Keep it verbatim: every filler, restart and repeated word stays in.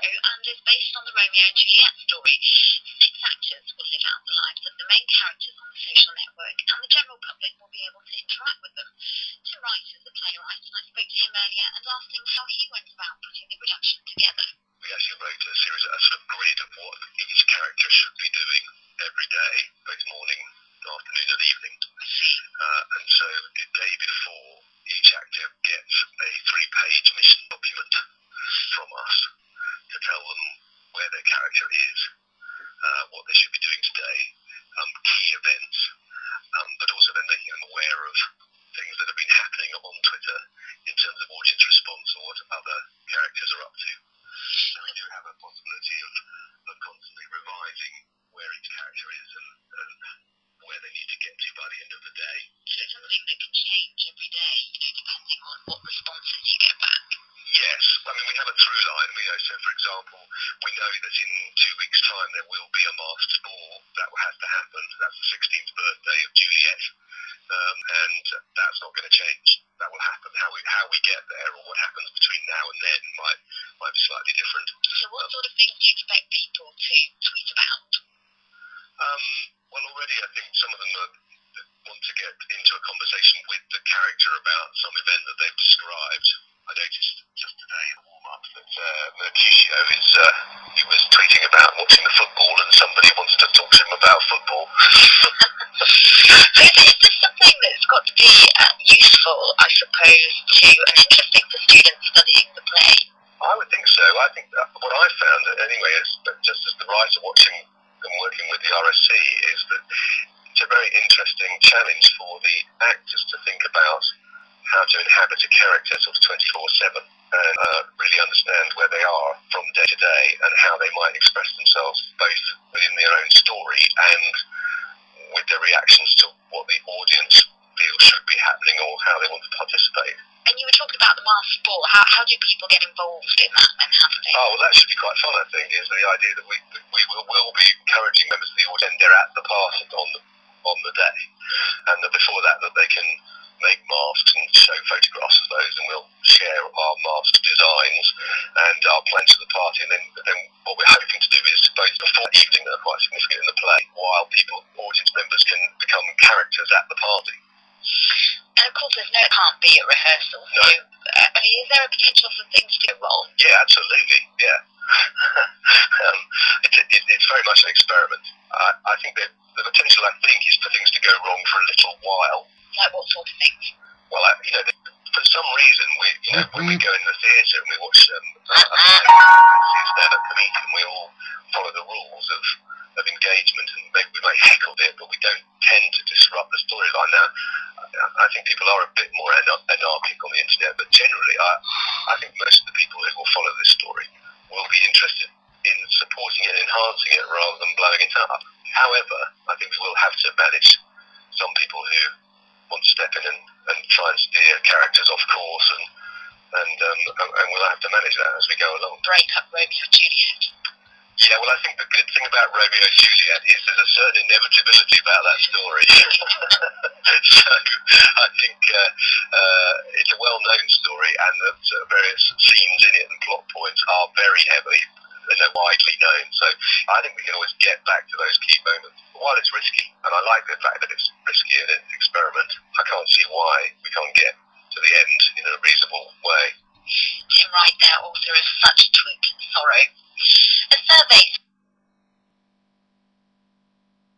and is based on the Romeo and Juliet story. Six actors will live out the lives of the main characters on the social network, and the general public will be able to interact with them. Tim Wright is a playwright, and I spoke to him earlier and asked him how he went about putting the production together. We actually wrote a series, a sort of grid of what each character should be doing every day, both morning, afternoon and evening. Uh, and so the day before, each actor gets a three-page mission document from us to tell them where their character is, uh, what they should be doing today, um, key events, um, but also then making them aware of things that have been happening on Twitter in terms of audience response or what other characters are up to. So we do have a possibility of, of constantly revising where each character is and, and where they need to get to by the end of the day. So it's something that can change every day, you know, depending on what responses you get back. Yes, I mean we have a through line. We know, so for example, we know that in two weeks' time there will be a masked ball that has to happen. That's the sixteenth birthday of Juliet, um, and that's not going to change. That will happen. How we how we get there or what happens between now and then might might be slightly different. So what um, sort of things do you expect people to tweet about? Um, well, already I think some of them are, want to get into a conversation with the character about some event that they've described. I noticed just today in the warm-up that uh, Mercutio is, uh, he was tweeting about watching the football and somebody wants to talk to him about football. So is this something that's got to be uh, useful, I suppose, to and interesting for students studying the play? I would think so. I think that what I found, anyway, is that just as the writer watching and working with the R S C, is that it's a very interesting challenge for the actors to think about how to inhabit a character sort of twenty-four seven and uh, really understand where they are from day to day and how they might express themselves both within their own story and with their reactions to what the audience feels should be happening or how they want to participate. And you were talking about the masked ball. How, how do people get involved in that and how do they? Oh, well, that should be quite fun, I think, is the idea that we we will, will be encouraging members of the audience they're at the party on the, on the day, and that before that that they can make masks and show photographs of those, and we'll share our mask designs and our plans for the party, and then, then what we're hoping to do is both before that evening that are quite significant in the play, while people, audience members can become characters at the party. And of course there's no, it can't be a rehearsal, so, no. uh, I mean, is there a potential for things to go wrong? Yeah, absolutely, yeah. um, it's, it, it's very much an experiment. I, I think that the potential, I think, is for things to go wrong for a little while. Like what sort of things? Well, I, you know, for some reason, we, you know, when we go in the theatre and we watch um, a, a stand-up comedian, we all follow the rules of, of engagement, and maybe we may heckle a bit, but we don't tend to disrupt the storyline. Now, I, I think people are a bit more anar- anarchic on the internet, but generally, I, I think most of the people who will follow this story will be interested in supporting it, enhancing it, rather than blowing it up. However, I think we will have to manage some people who want to step in and, and try and steer characters off course, and and, um, and and we'll have to manage that as we go along. Break up Romeo and Juliet. Yeah, well, I think the good thing about Romeo and Juliet is there's a certain inevitability about that story. So I think uh, uh, it's a well-known story, and the uh, various scenes in it and plot points are very heavy. They're widely known, so I think we can always get back to those key moments. But while it's risky, and I like the fact that it's risky and it's an experiment, I can't see why we can't get to the end in a reasonable way. Tim Wright, there, author of Such Tweet Sorrow. A survey